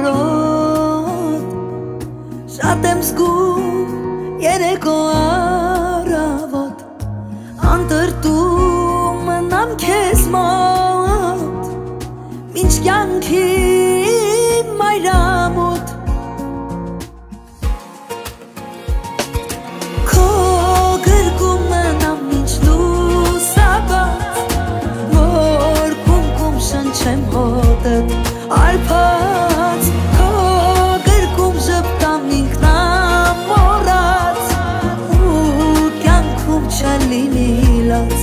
բոլորոտ Շատ եմ զգում երեկո առավոտ Անտրտում մնամ քեզ մոտ Մինչ կյանքի մայրամոտ Քո գրկում մնամ մինչ լուսաբաց Որ կում շնչեմ հոտդ արփած Քո գրկում ժպտամ ինքնամոռաց Ու կյանքում չլինի լաց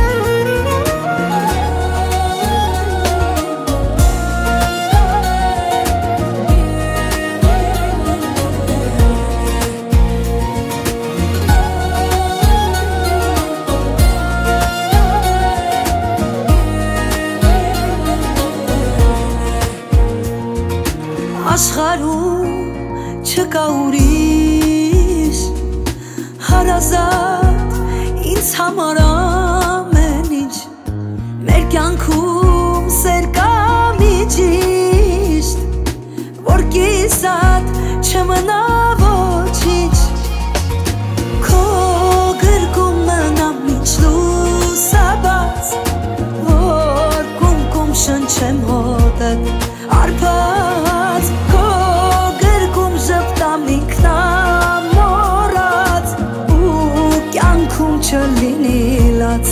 Աշխարհում չկա ուրիշ հարազատ ինձ համար ամեն ինչ Մեր կյանքում սեր կա միջիշտ Որ կիսատ չմնա ոչինչ Քո գրկում մնամ մինչ լուսաբաց Որ կում շնչեմ հոտդ արփած Քո գրկում ժպտամ ինքնամոռաց Ու կյանքում չլինի լաց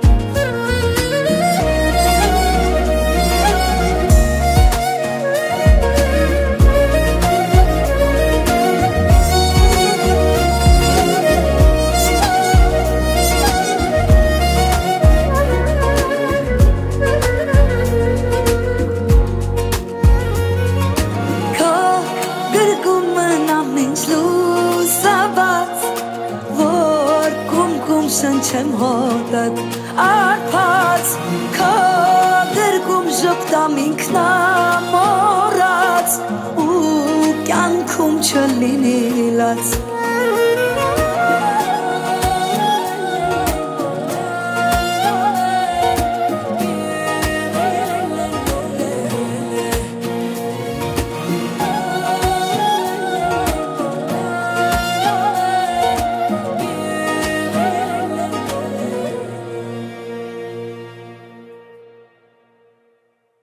Շնչեմ հոտդ արփած Քո գրկում ժպտամ ինքնամոռաց Ու կյանքում չլինի լաց